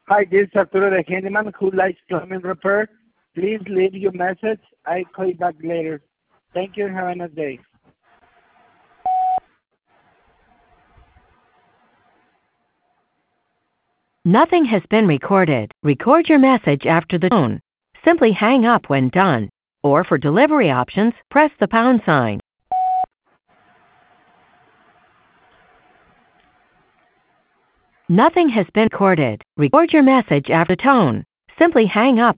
Hi, this is Arturo the handyman who likes plumbing repair. Please leave your message. I'll call you back later. Thank you and have a nice day. Nothing has been recorded. Record your message after the tone. Simply hang up when done. Or for delivery options, press the pound sign. Nothing has been recorded. Record your message after the tone. Simply hang up